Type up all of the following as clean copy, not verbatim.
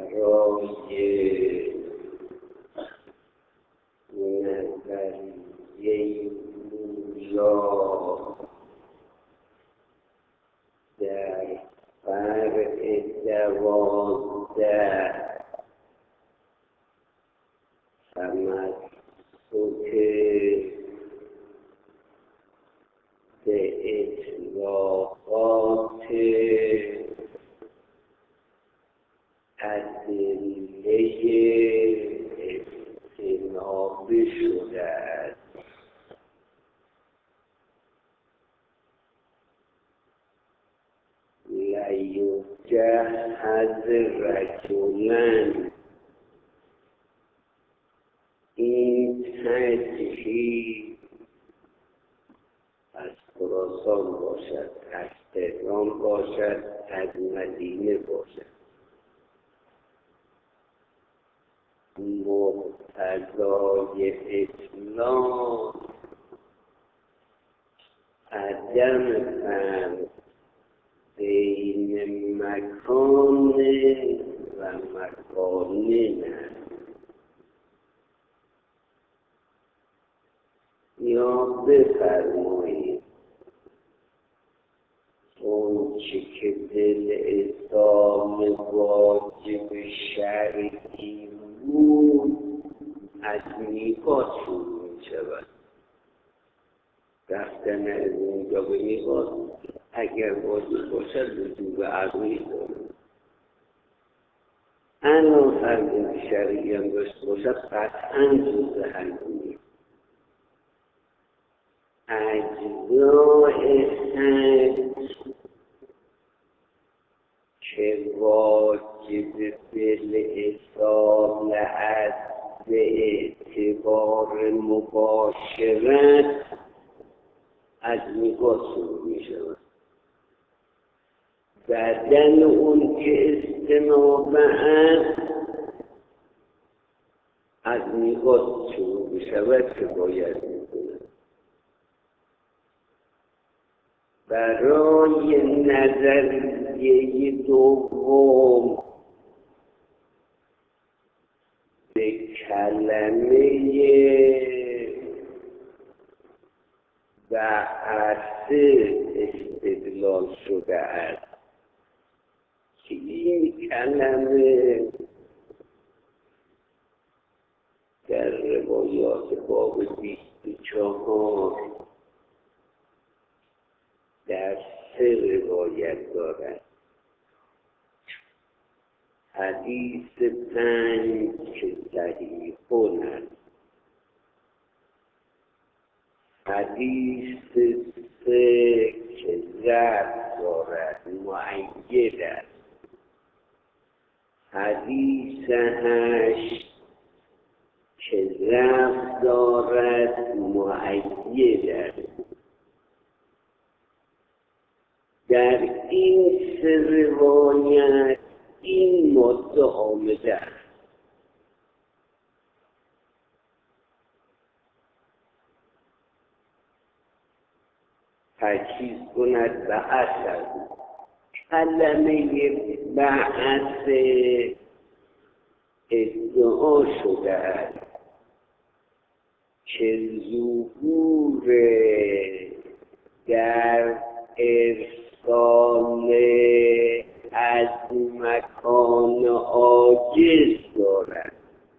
برای نظریه مولا در فرع 12 تمسک به اطلاقات ادله اجتنابی شده است. لیجهز رجلا، این تجهیز از خراسان باشد، از تهران باشد، از مدینه باشد. مقتضای اسلام عدم فرق بین مکان و مکانین است. یا بفرمایید اون چه که دل اسلام واجب شرعی بود از میقات شروع می شود. رفتن از اینجا به میقات اگر واجب باشد لزوم عقلی دارد. الان فرق شرعی هم داشته باشد قطعا جز حجمی. اجزای حج که واجب بالاصالة است به اعتبار مباشرت از میقات شروع می شود. بدن اون که استنابه است از میقات شروع می شود که باید می کند. برای نظریه دوم به کلمه بعث استدلال شده است که این کلمه در روایات باب 24 در 3 روایت دارد. حدیث 5 که صحیح است، حدیث 3 که ضعف دارد مؤید است، حدیث 8 که ضعف دارد مؤید است. در این 3 روایت این ماده آمده است. تجهیز کند به اثر کلمه بعث ادعا شده است که ظهور در ارسال از مکان عاجز دارد.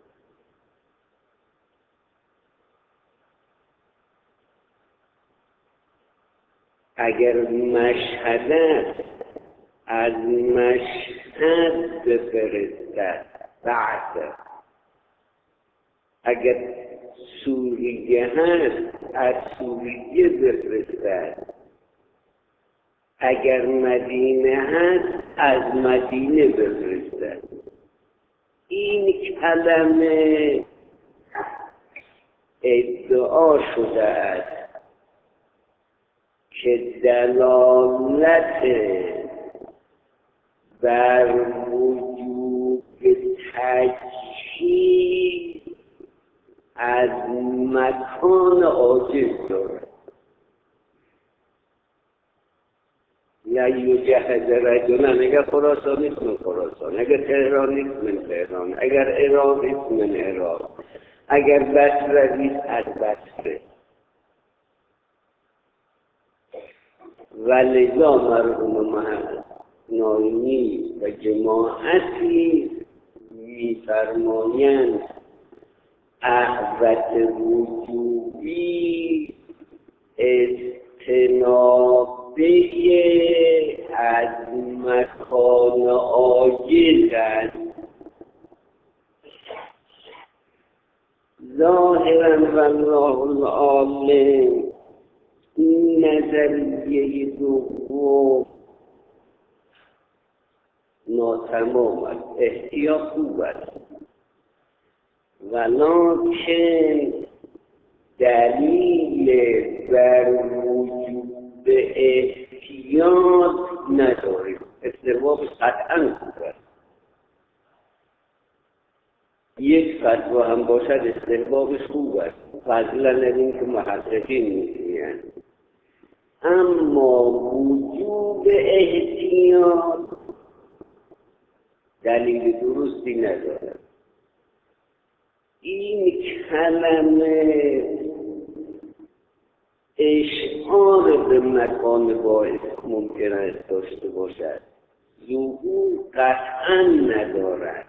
اگر مشهد است از مشهد بفرستد بعد، اگر سوریه هست از سوریه بفرستد، اگر مدینه هست از مدینه بفرستد. این کلمه ادعا شده است که دلالت بر وجود تجهیز از مکان عاجز دارد. لیجهز یتخذ رجلا، اگر خراسان نیست من خراسان، اگر تهران نیست من تهران، اگر عراق نیست من عراق، اگر بصره نیست از بصره. و لذا مرحوم محمد ناینی و جماعتی می‌فرمایند احوت وجوبی اجتنابه از مکان عاجز است. ظاهرا والله العالم این نظریه دوم ناتمام است. احتیاط خوب است ولکن دلیل بر وجود احتیاط نداریم. استحبابش قطعا خوب است. یک فتوا هم باشد استحبابش خوب است، فضلا این که محققین میگویند. اما وجود احتیاط دلیل درستی ندارد. این کلمه اشعار به مکان باعث ممکن است داشته باشد، ظهور قطعا ندارد.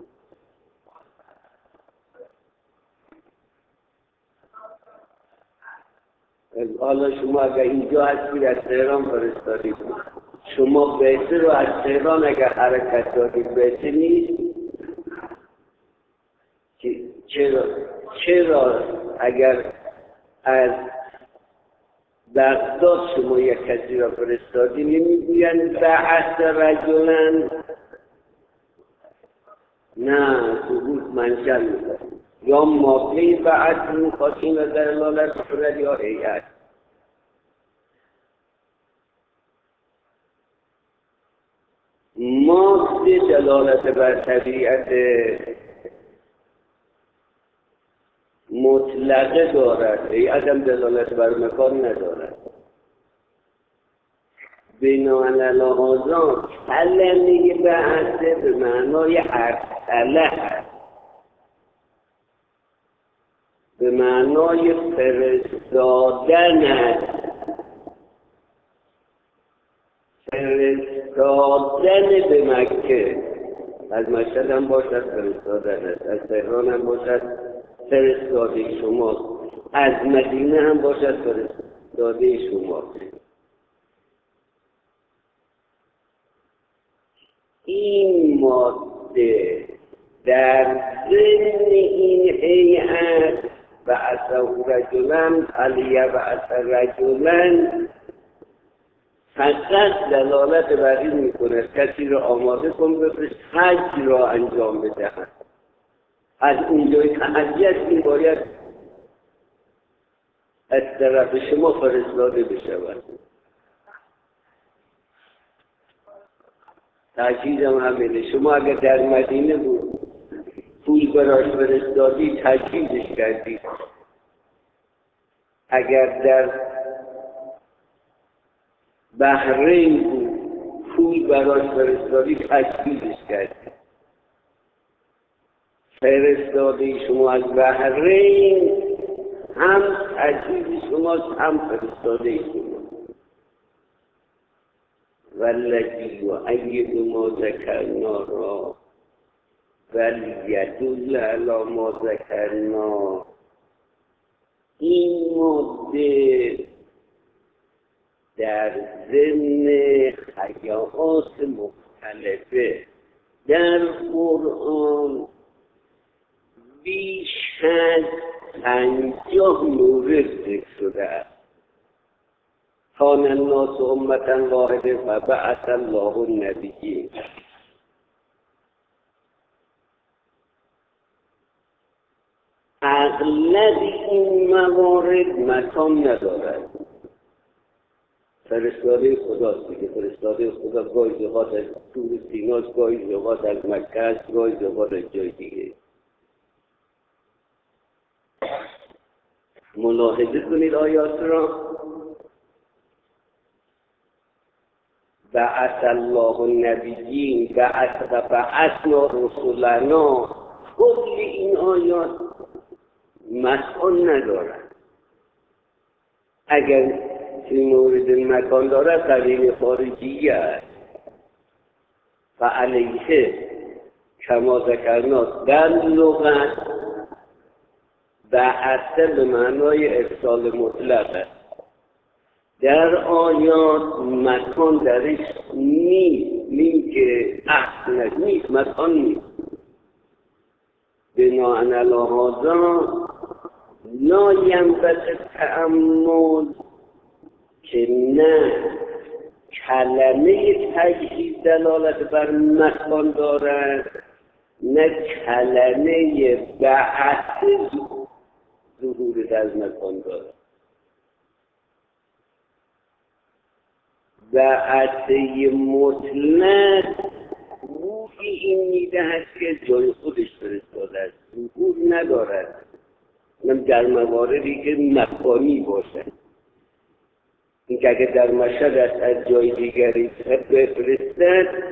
حالا شما اگر اینجا هستید از تهران فرستادید، شما بهتر رو از تهران اگر حرکت دادید بهتر نیست؟ چرا اگر از بغداد شما یک کسی را فرستادی نمیگویند بعث رجلا؟ نه، ثبوت منشأ می‌دهد. یا ماده بعث می‌خواستیم و در دلالت فرد یا هیئت. ماده دلالت بر طبیعت مطلقه دارد، هیئت هم دلالت بر مکان ندارد. بنابراین هذا کلمه بعث به معنای ارسله است، به معنای فرستادن است. فرستادن به مکه، از مشهد هم باشد فرستادن است، از تهران هم باشد فرستاده شماست، از مدینه هم باشد فرستاده شماست. این ماده در ضمن این هیئت بعثه رجلا فلیبعث رجلا فقط دلالت بر این می‌کند کسی را آماده کن بفرست حج را انجام بدهد. از اونجای تعجیت این باید از طرف شما فرستاده بشود. تجهیزم همینه. شما اگر در مدینه بود پول براش فرستادی تجهیزش کردی، اگر در بحرین بود پول براش فرستادی تجهیزش کردی. فرستاده شما از بحرین هم تجهیز شماست هم فرستاده شما. والذی یؤید ما ذکرنا را ولیدل علی ما ذکرنا. این ماده در ضمن حیات مختلفه در قرآن بیش از 50 مورد ذکر شده است. کان الناس امة واحده فبعث الله النبیین. اغلب این موارد مکان ندارد. فرستاده خداست دیگه. فرستاده خدا گاهی اوقات از طور سیناست، گاهی اوقات از مکه است، گاهی اوقات از جای دیگه. ملاحظه کنید آیات را. بعث الله النبیین بعثنا رسولنا، کل این آیات مکان ندارد. اگر فی مورد مکان دارد قرینه خارجیه است. فعلیه کما ذکرنا در لغت بعث به معنای ارسال مطلق است. در آیات مکان درش نیست، که اصل نیست، مکان نیست. بناءً علی هذا لا ینبغی تأمل که نه کلمه تجهیز دلالت بر مکان دارد، نه کلمه بعث ظهور در مکان دارد. بعثه مطلق روحی این میدهد که جای خودش فرستاده است، ظهور ندارد، در مواردی که مکانی باشد. این که اگر در مشهد از جای دیگری بفرستد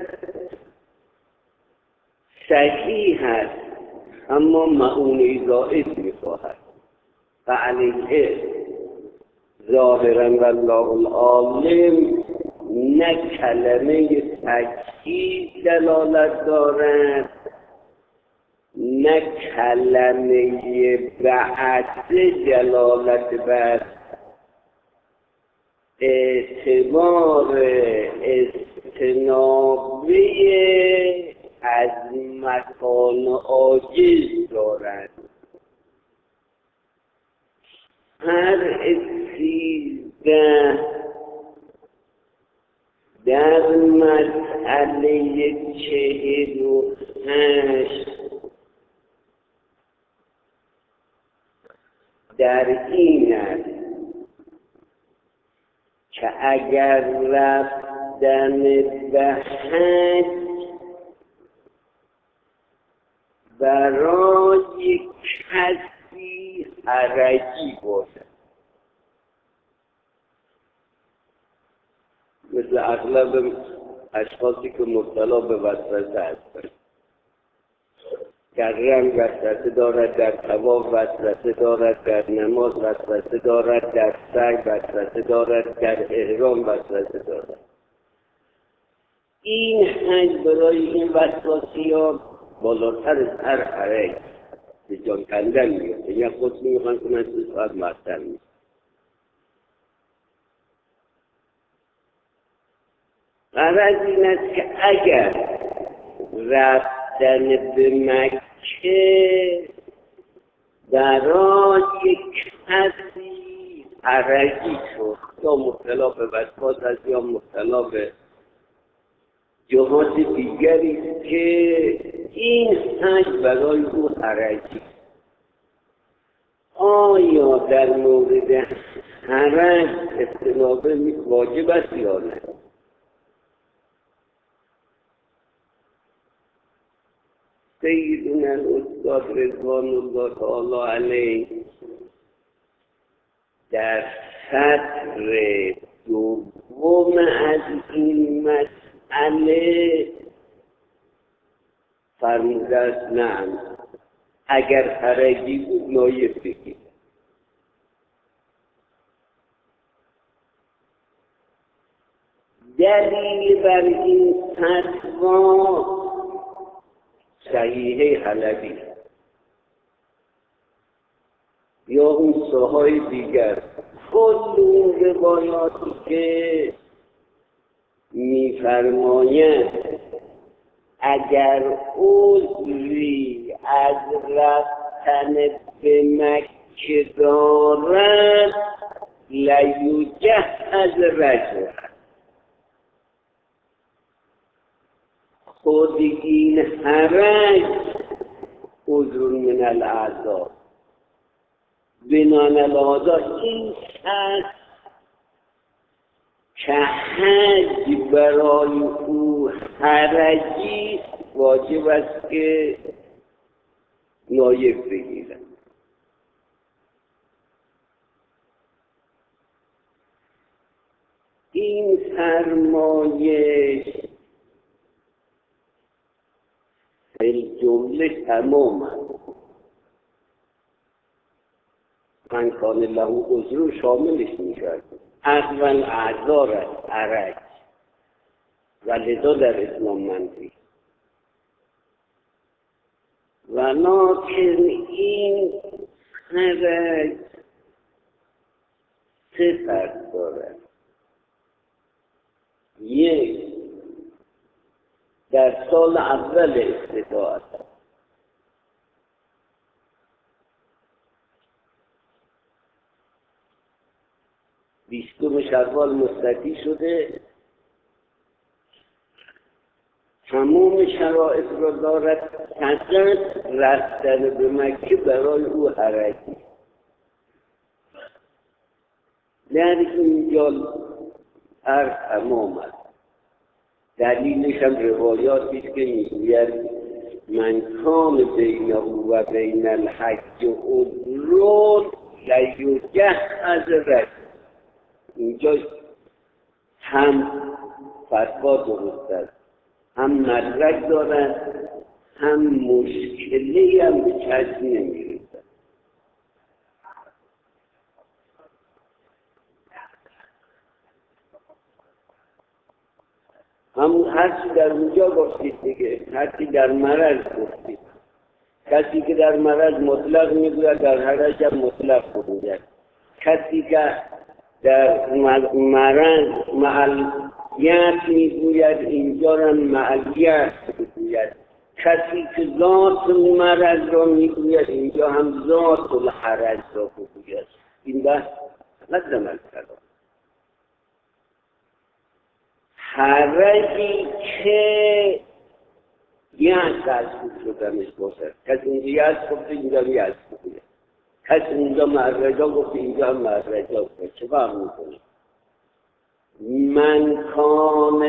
صحیح است، اما معونه زائد میخواهد. فعلیه ظاهرا والله العالم نه کلمه تجهیز دلالت دارد، نه کلمه بعث دلالت بر اعتبار استنابه از مکان عاجز دارد. هر 13 در مسئله 48 در این است که اگر رفتن به حج برای کسی حرجی باشد، مثل اغلب اشخاصی که مبتلا به وسوسه هستند، در رنگ وسوسه دارد، در طواف وسوسه دارد، در نماز وسوسه دارد، در سعی وسوسه دارد، در احرام وسوسه دارد. این حج برای این وسواسی‌ها بالاتر از هر حرج به جان کندن میفته. یا خود میخوان که من 2 ساعت معطل میشم. غرض این است که اگر رفتن به مکه برای کسی حرجی شد، یا مبتلا به وسواس است یا مبتلا به جهات دیگری که این حج برای او حرجی، آیا در مورد حرج استنابه واجب است یا نه؟ سیدنا الاستاد رضوان الله تعالی علیه در سطر دوم از این مسئله فرموده است نه، اگر حرجی بود نایب بگیر. دلیل بر این فتوا صحیحه حلبی یا اون ساهای دیگر، کل اون روایاتی که می‌فرمایند اگر عذری از رفتن به مکه دارد لیجهز رجل، خود این حرج عذر من الاعضاء. بناء علی این شخص که حج برای او حرجی واجب است که نایب بگیرد. این فرمایش جمله تمام است. من کان له عذر شاملش میشد. اول اعذار است، عرج، و لذا در اسلام منفی. ولیکن این حرج سه فرق دارد. یک، در سال اول استطاعت، بیستم شوال مستطیع شده، تمام شرایط را دارد، فقط رفتن به مکه برای او حرجی. در اینجا هر تمام است. دلیلش هم روایاتی است که میگوید من کان بینه و بین الحج عذر لیجهز رجل. اینجا هم فتوا درست است، هم مدرک دارد، هم مشکلی هم به چشم نمی‌رسد. همون هرچی در اونجا گفتید دیگه، هرچی در مرض گفتید. کسی که در مرض مطلق میگوید در حرج هم مطلق میگوید. کسی که در مرض معلیت میگوید اینجا را معلیت میگوید. کسی که ذات مرض را میگوید اینجا هم ذات الحرج را میگوید. این بحث لازم است. حرجی که یعص از خود شدنش باشد. کسی اینجا یعص گفته اینجا یعص بگوید. کسی اینجا معرجا گفته اینجا هم معرجا گفته. چه فرق میکنه؟ من کان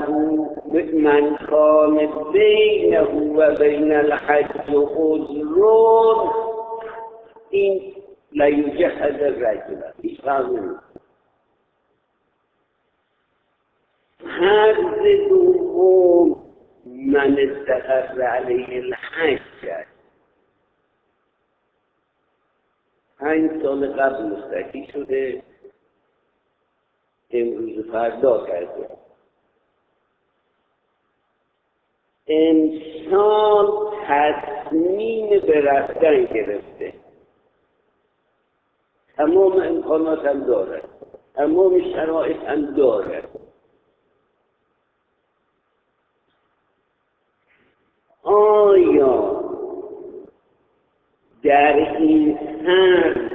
بینه و بین الحج عذر، این لیجهز الرجل، هیچ فرق نمیکنه. فرض دوم من استقر علیه الحج کرد. 5 سال قبل مستقی شده، امروز فردا کرده. انسان تصمیم به رفتن گرفته، تمام امکانات هم دارد، تمام شرایط هم دارد. آیا در این سر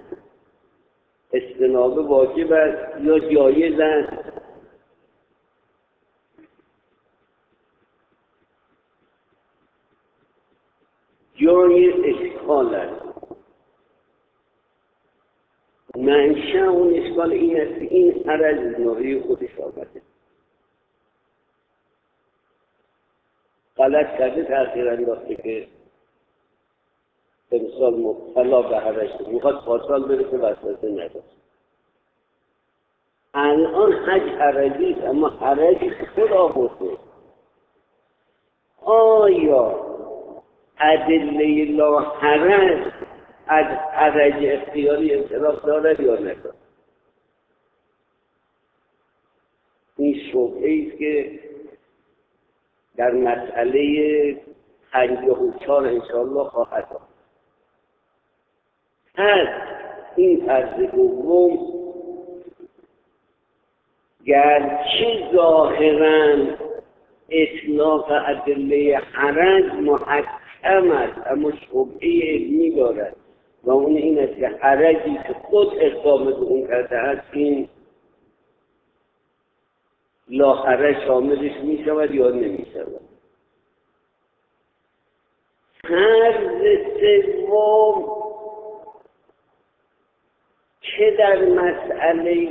استنابه واجب است یا جایز است؟ جای اشکال است. منشأ اون اشکال این است که این حرج نوعی خودش آمده. غلط کرده تأخیر انداخته که امسال مبتلا به حرج شد، میخواد پارسال بره که وسوسه نداشت. الان حج حرجی است، اما حرجی خود آورده. آیا ادله لا حرج از حرج اختیاری انصراف دارد یا ندارد؟ این شبهه است که در مسئله 54 انشاءالله خواهد آمد. پس این فرض دوم گرچه ظاهراً اطلاق ادله حرج محکم است، اما شبهه علمی دارد و اون این است که حرجی که خود اقدام به اون کرده است این لا حرج شاملش می شود یا نمی شود. فرض سوم که در مسئله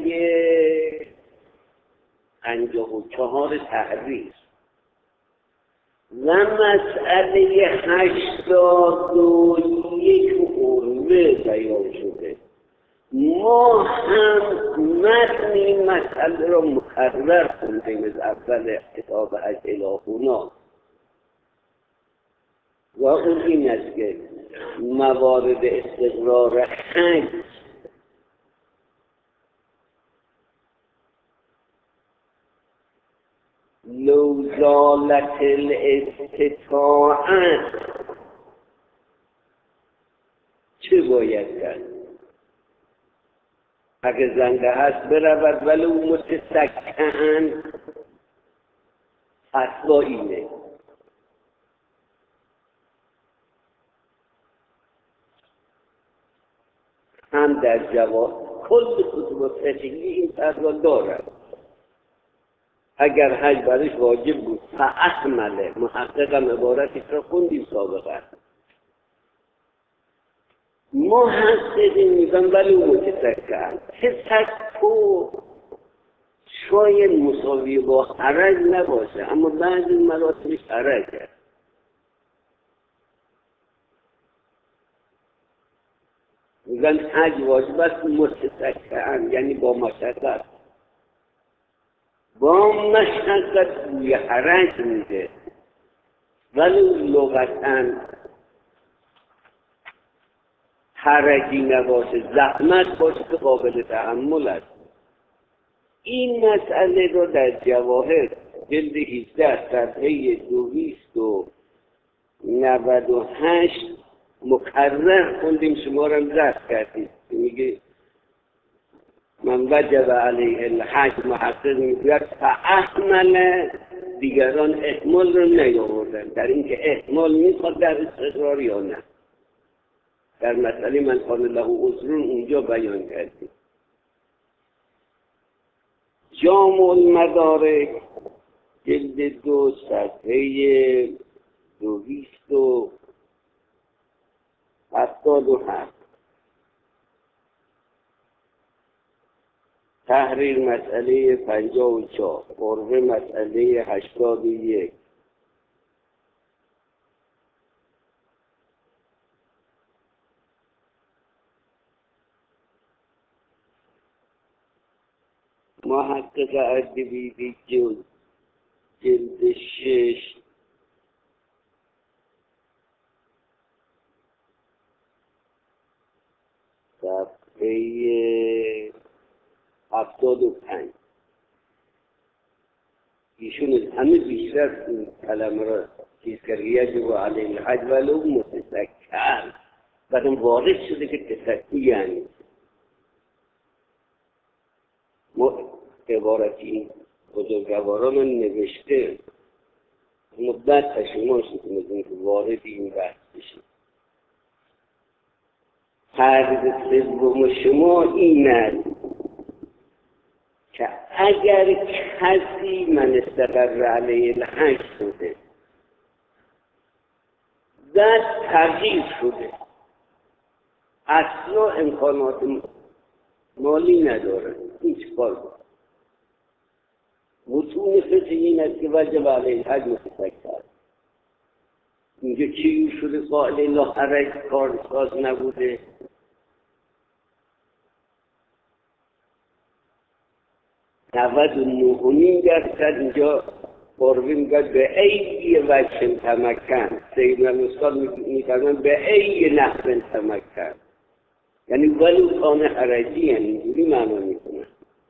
54 تحریر و مسئله 81 عروه بیان شده. ما هم متن این مسئله را مکرر خوندیم از اول کتاب حج الهونا و اون این است که موارد استقرار حج لو زالت الاستطاعت چه باید کرد؟ اگه زنده هست برود ولو متسکعن فتوا اینه. هم در جواب کل کتب فقهی این فتوا دارد. اگر حج برش واجب بود فاحمله، محققم عبارتش را خوندیم سابقا، ما هستیم میگن ولی متسکن تسکو شاید مساوی با حرج نباشه، اما بعضی مراتبش حرجه. میگن حج واجب است متسکن، یعنی با مشقت. با مشقت بوی حرج میده، ولی لغتاً حرجی نباشه، زحمت باشه که قابل تحمل است. این مسئله رو در جواهر جلد 18 صفحه 298 مکرر خوندیم، شما رو رد کردیم. میگه من وجب علیه الحج، محقق میگوید فاحمل، دیگران احمال رو نیاوردن در اینکه احمال میخواد در استقرار یا نه. در مسئله من کان له عذر اونجا بیان کردیم. جامع المدارک جلد 2 صفحه 277 تحریر مسئله 54 قربه مسئله 81 محقق اردبیلی جلد 6 صفحه 75 ایشون همه بیشتر این کلمه را چیز کرد، یجب علیه الحج ولو متسکن، بعدم وارد شده که تسکی یعنی عبارتی بزرگواران نوشته، مدت پشیمان شدیم که وارد این بحث بشیم. فرض سوم شما این است که اگر کسی من استقر علیه الحج شده بعد تغییر شده، اصلا امکانات مالی نداره، هیچ کار بود. متون فقه این است که وجب علیه الحج متسکن. اینجا چی شده؟ قائل لا حرج کارساز نبوده. 99.5% اینجا قربی میگه به ای وجه تمکن، سیدنا الاستاد میگن به ای نحو تمکن، یعنی ولو کان حرجی، یعنی اینجوری معنا میکنه.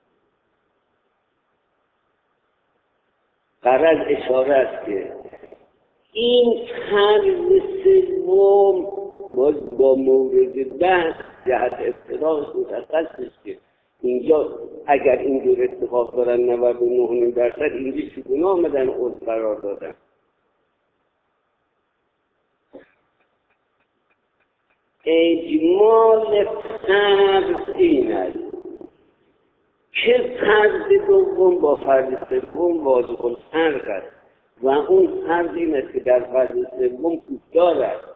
غرض اشاره است که این فرض سوم با مورد بحث جهت افتراض مشخص است که اینجا اگر اینجور اتفاق دارن 99% اینجا چگونه آمدن عرض قرار دادن. اجمال فرض این است که فرض دوم با فرض سوم واضح الفرق است و اون فرض این است که در فرض سوم کوتاه است.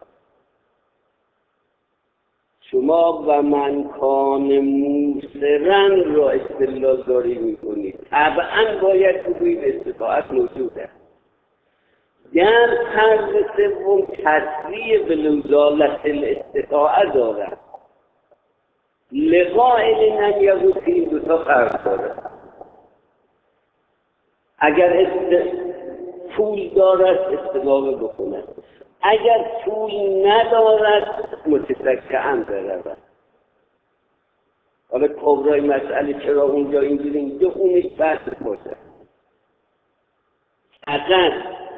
شما و من کان موسرن را استدلال داری میکنید، طبعا باید بگویید استطاعت موجود است. در فرض سوم تصریح به نزالت الاستطاعه دارد. لقائل لم یقود که این دوتا فرق داره. اگر پول دارد استقامه بکند، اگر پول ندارد متسکعن برود. حالا کبرای مسئله چرا اونجا اینجوری اونش بحث باشه. فقط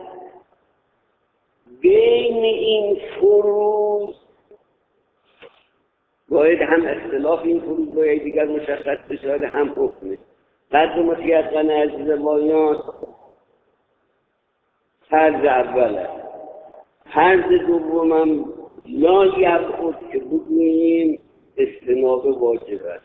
بین این فروض باید هم اختلاف این فروض باید دیگر مشخص بشود، هم حکمه. قدر متیقن از روایات فرض اول است. فرض دومم لا یبعد که بگوییم استناب واجب است.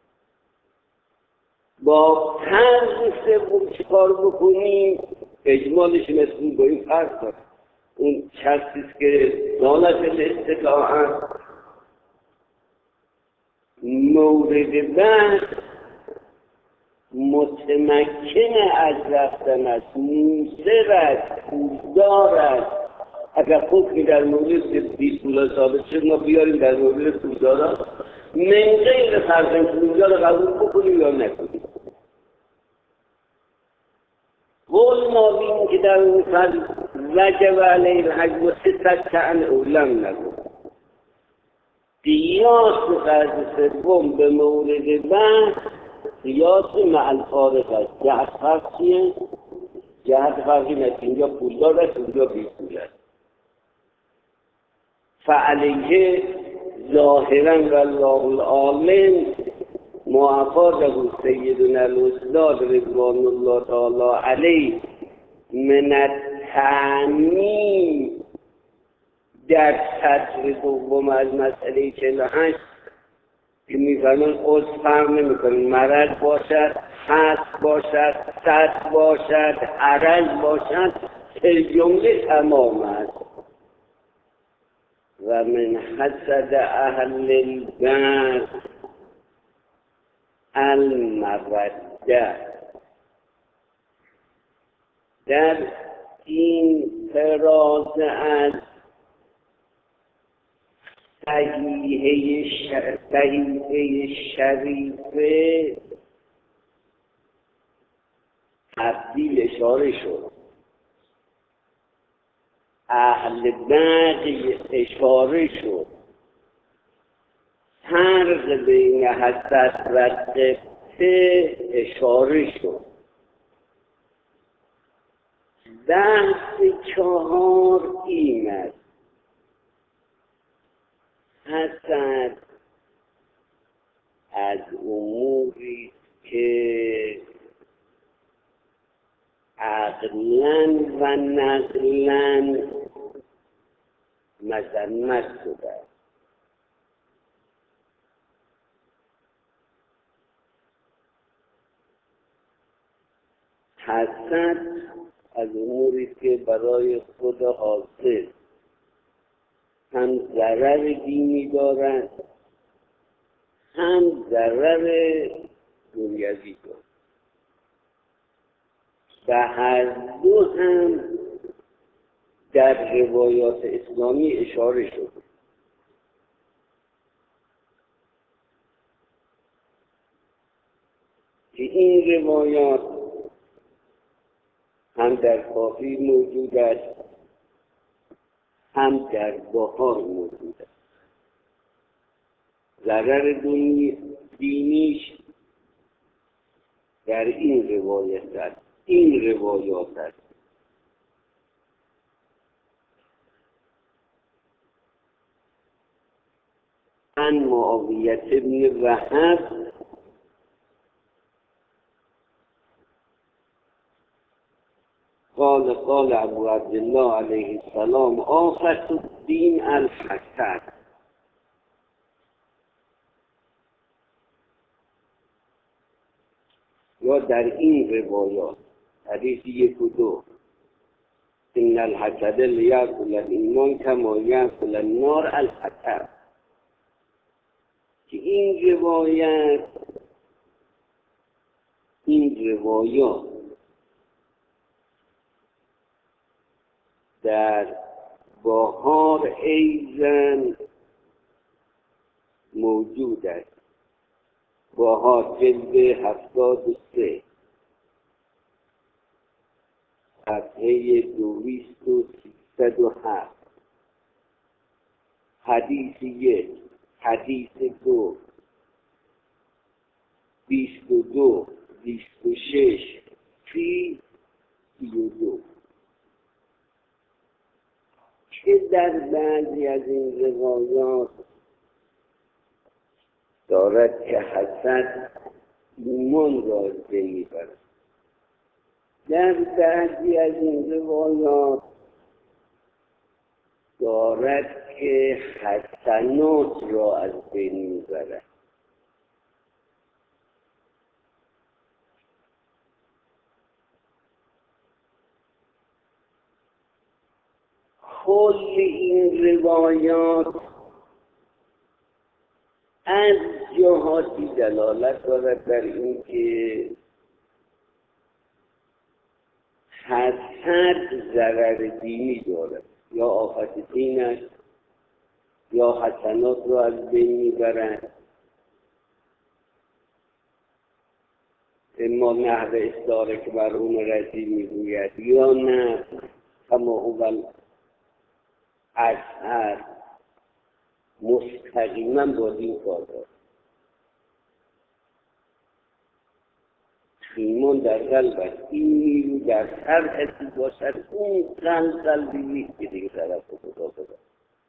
با فرض سوم چه کار بکنیم؟ اجمالش مثل با این فرض داره. اون شخصیست که دالت الاستطاعت مورد بحث متمکن از رفتن است، موسر است، پولدار است. اگر حکمی در مورد بیپولا ثابت شد ما بیاریم در مورد پولداران من غیر فرض پولدار قبول بکنیم یا نکنیم. قول ما بیم که در اون فرض وجب علیه الحج متسکعن اولم نگو. قیاس فرض سوم به مورد بحث قیاس مع الفارق است. جهت فرق چیه؟ جهت فرقی نیست. اینجا پولدار است، اونجا بیپول است. فعلیه ظاهرا والله العالم ما افاده سیدنا الاستاد رضوان الله تعالی علیه من التعمیم در سطر دوم از مسئله 48 که می‌فرمان عضو فرق نمی‌کنه، مرض باشد، حس باشد، سد باشد، عرض باشد، جمله تمام است. و من حسد اهل البر المودة. در این فراز از صحیحه شریفه تبدیل اشاره شد. اهل بغی اشاره شد. فرق بین حسد و قبطه اشاره شد. بحث 4 این است: حسد از اموری که عقلاً و نقلاً مذمت شده است. حسد از اموری که برای خود حاصل هم ضرر دینی دارد هم ضرر دنیوی دارد. به هر دو هم در روایات اسلامی اشاره شد. که این روایات هم در کافی موجود است هم در بهار موجود است. ضرر دینیش در این روایت است، این روایات است. عن معاویة بن وهب قال ابو عبدالله علیه السلام آفت الدین الحسد. یا در این روایات حدیث 1 و 2 ان الحسد لیأکل الایمان کما یأکل النار الحطب. که این روایات در بهار ایزن موجود است. باها جلد 73 صفحه 2307 حدیث 1 حدیث 2 22 26 32 که در بعضی از این روایات دارد که حسد ایمان را از بین میبرد. در بعضی از این روایات دارد که حسنات را از بین میبرد. کل این روایات از جهاتی دلالت دارد بر این که حسد ضرر دینی دارد، یا آفت دین است، یا حسنات را از بین میبرد، اما نحو استعاره که مرحوم رضی میگوید، یا نه کما اول اثر مستقیما با دین کار دارد. ایمان در قلب است. این نیرو در هر حسی باشد، اون قلبی نیست که دیگه طرف خدا بده.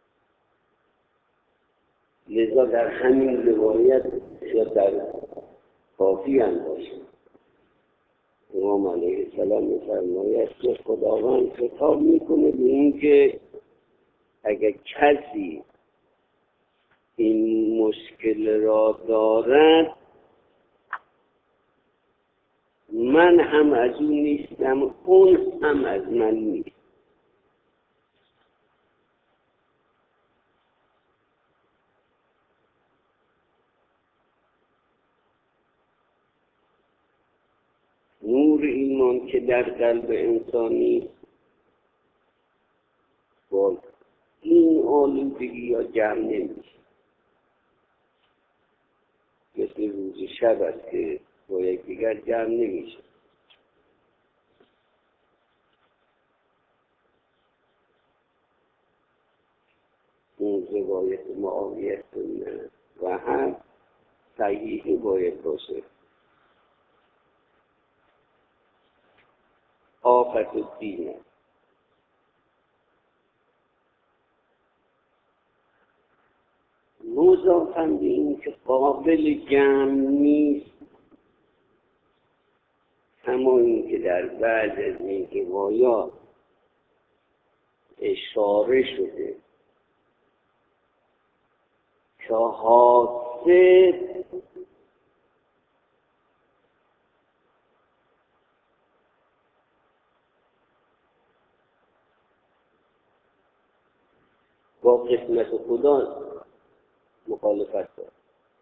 لذا در همین روایت یا در کافی هم باشد امام علیه السلام می‌فرماید که خداوند خطاب میکنه به این که اگر کسی این مشکل را دارد، من هم از اون نیستم، اون هم از من نیست. نور ایمان که در قلب انسانی با این آلودگی یا جمع نمیشه. مثل روز شب است که با یکدیگر جمع نمیشه. اون روایت معاویه سنه و هم صحیحی باید باشه. آفت الدین است. مضافاً به این که قابل جمع نیست، اما این که در بعض از این روایات اشاره شده که حاسد با قسمت خدا مخالفت دارد.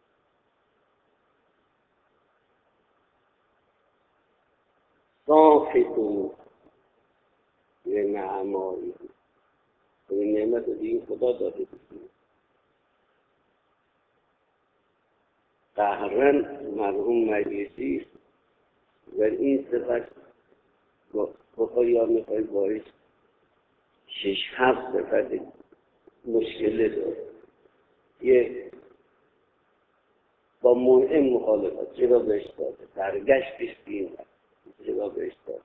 صافتون به نعمایی این نعمت رو این خدا داده بودیم. قهرن مرحوم مجلسی و این صفت بخواه یا میخوای باعث 6-7 صفت مشکله داره. یک، با منعم مخالفت، چرا بهش داده؟ برگشتش دین هست، چرا بهش داده؟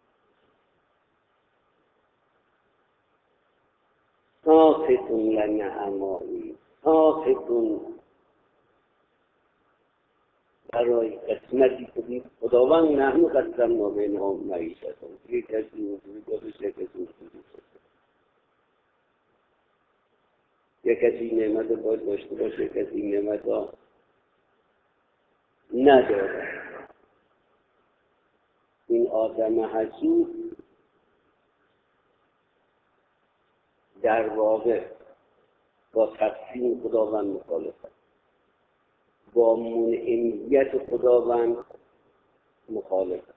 ساختون لنعمایی، ساختون برای قسمتی که خداوند نحن قسمنا بینهم معیشتهم، یک کسی اونجوری داده، یک کسی اونجوری داده. یک کسی نعمت باید داشته باشه، یک کسی نعمت ها نداره. این آدم حسود در واقع با تقسیم خداوند مخالفت، با منعمیت خداوند مخالفت.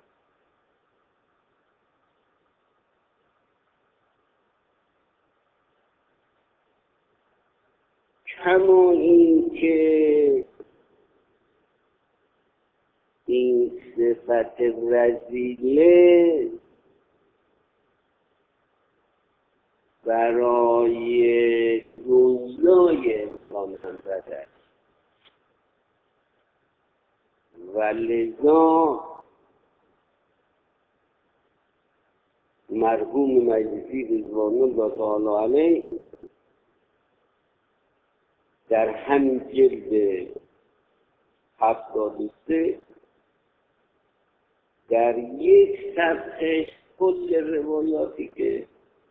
کما این که صفت رذیله برای دنیای انسان هم بد است و لذا مرحوم مجلسی رضوان الله تعالی علیه در همین جلد 73 در یک صفحه کل روایاتی که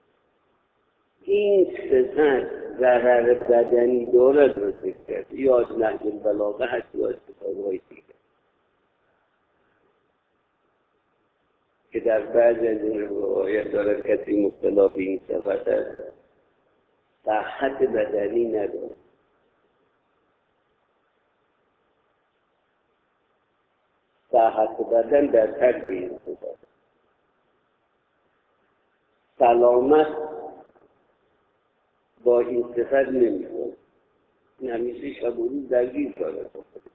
این صفت ضرر بدنی دارد رو ذکر کرد، یا از نهج البلاغه هست یا از کتاب‌های دیگر که در بعض از این روایات دارد کسی مبتلا به این صفت است صحت بدنی ندارد. صحت بدن در ترک این صفت، سلامت با این صفت نمی‌کنه، همیشه شب و روز درگیر دارد.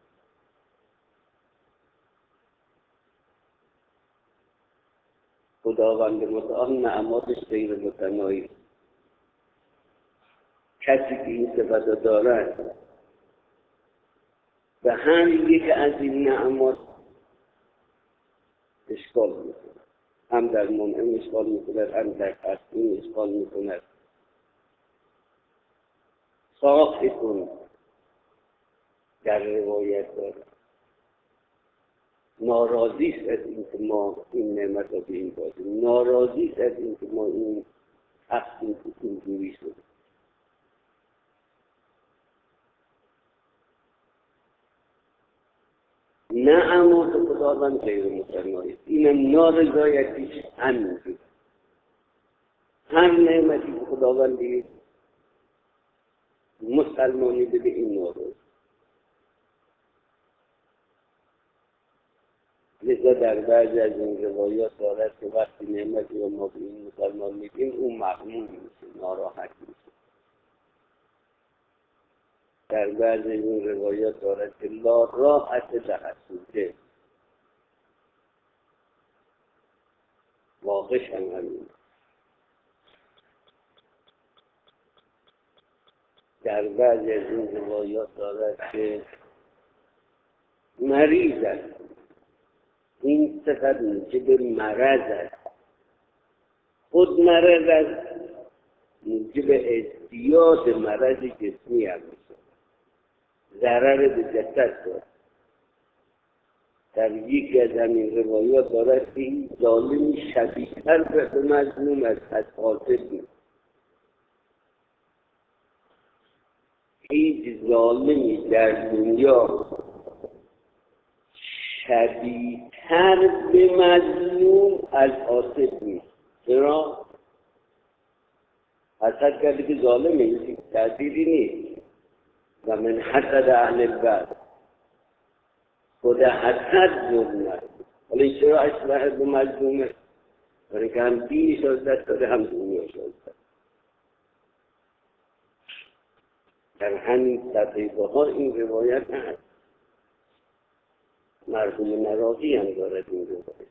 خداوند متعال نعماتش غیر متناهی، کسی که این صفت را دارد به هر یک از این نعمات اشکال می‌کند، هم در منعم اشکال می‌کند، هم در تسلیم اشکال می‌کند. صاحبتون در روایت دارد ناراضی است از اینکه ما این نعمت را به این دادیم، ناراضی است از اینکه ما این تقسیم اینجوری شد. نعمات خداوند غیر متناهی است، اینم نارضایتیش همینجور. هر نعمتی که خداوند دید مسلمانی بده این ناراضی. لذا در بعضی از این روایات دارد که وقتی نعمتی رو ما به این مسلمان میدیم اون مغموم میشه، ناراحت میشه. در بعضی از این روایات دارد که لا راحت لحسوده، واقعش هم همین. در بعضی از این روایات دارد که مریض است، این صفت موجب مرض است، خود مرض است موجب ازدیاد مرض جسمی هم میشه، ضرر به جسد دارد. در یکی از همین روایات دارد که این ظالمی شبیه‌تر به مظلوم است از قاتل نیست. هیچ ظالمی در دنیا شبیه‌تر به مظلوم از قاتل نیست. چرا؟ حسد کرده که ظالمه، این تأثیری نیست. و من حسد اهل البر، خود حسد ظلم است. ولی چرا اشبه به مظلومه؟ برای که هم دینش از دست داده، هم دنیاش از دست. در همین صفحه ها این روایت هست. مرحوم مراغی هم دارد این روایت.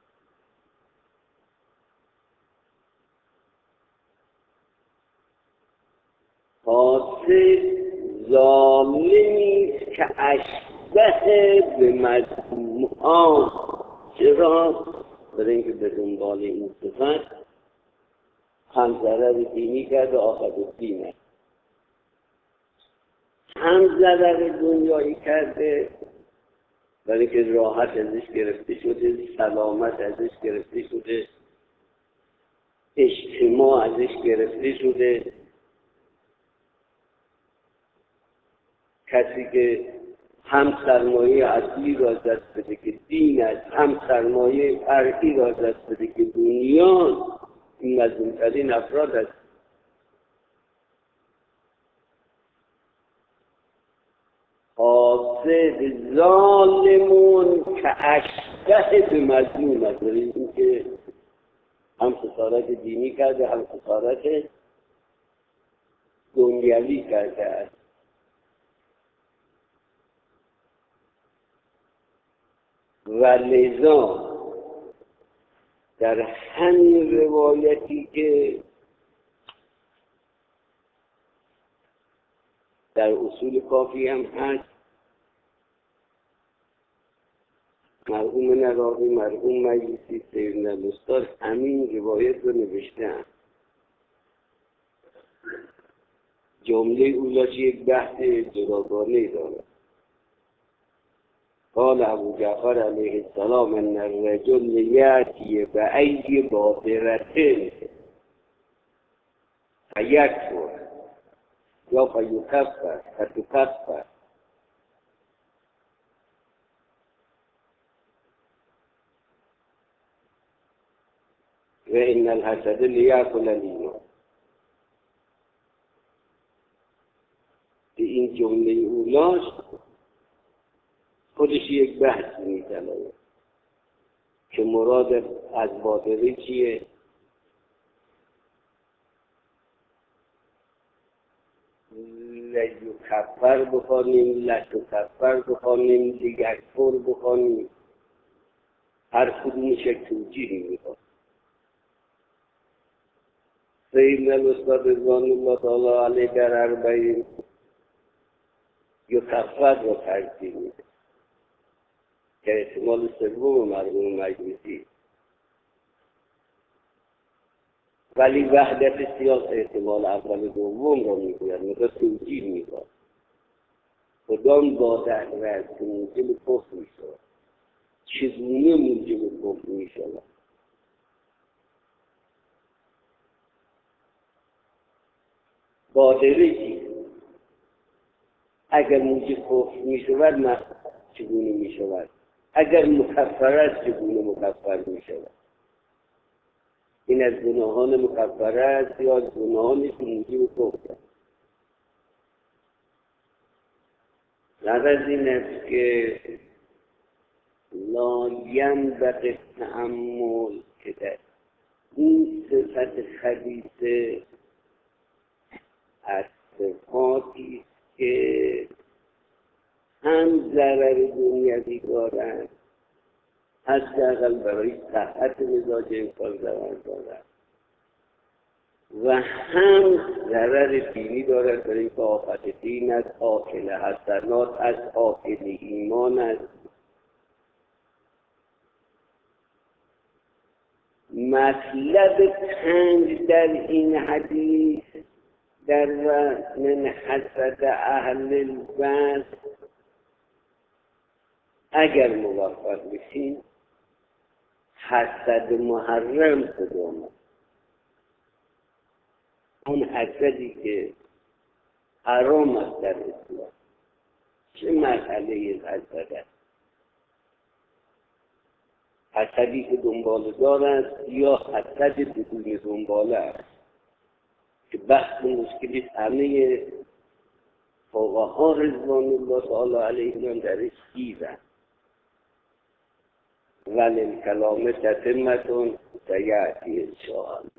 حاسد ظالمی که اشبه به مظلوم. چرا؟ برای اینکه به دنبال این صفت هم ضرر دینی کرد و آخر دین است، هم ضرر دنیایی کرده برای که راحت ازش گرفته شده، سلامت ازش گرفته شده، اجتماع ازش گرفته شده. کسی که هم سرمایه اصلی را دست بده که دین است، هم سرمایه فرعی را دست بده که دنیا، این مظلوم‌ترین افراد است. حاسد ظالمون که اشبه به مظلوم است، برای اینکه هم خسارت دینی کرده، هم خسارت دنیوی کرده است. و لذا در همین روایتی که در اصول کافی هم هست، مرحوم نراقی، مرحوم مجلسی، سیدنا الاستاد همین روایت رو نوشتن. جمله اولاش یک بحث جداگانه داره. قال ابو جعفر علیه السلام ان الرجل یأتی بأی باطرة فیکفر یا فیکفر فتکفر و ان الحسد لیأکل الایمان. این جمله اولاش خودش یک بحث می‌طلبه که مراد از باطله چیه؟ لیکفر بخوانیم، لتکفر بخوانیم، لیکفر بخوانیم، هر کدومش یک توجیهی می‌خواد. سیدنا الاستاد رضوان الله تعالی علیه در اربعین یکفر را ترجیح میده که احتمال سوم مرحوم مجلسی، ولی وحدت سیاق احتمال اول دوم را میگوید، مثلا توجیه میگوید کدام باطل که موجب کفر میشود، چگونه موجب کفر میشود. باطله چی؟ اگر موجب کفر میشود چگونه میشود؟ اگر مکفر است چگونه مکفر میشود؟ این از گناهان مکفره است یا از گناهانی که موجب کفر است؟ نظر این است که لا ینبغی التأمل که در این صفت خبیثه از صفاتی که هم ضرر دنیوی دارد، حداقل برای صحت مزاج انسان ضرر دارد و هم ضرر دینی دارد، برای اینکه آفت دین از آکل حسنات، از آکل ایمان است. مطلب 5 در این حدیث در من حسد اهل البس، اگر موفق بشین، حسد محرم کدوم؟ اون حسدی که حرام است در اسلام. چه مسئله حسد است؟ حسدی که دنبال دار است یا حسد بدون دنباله است که بحث مشکلی همه فقها رضوان الله تعالی علیهم درش گیرند. وللکلام تتمة سیأتی ان شاء الله.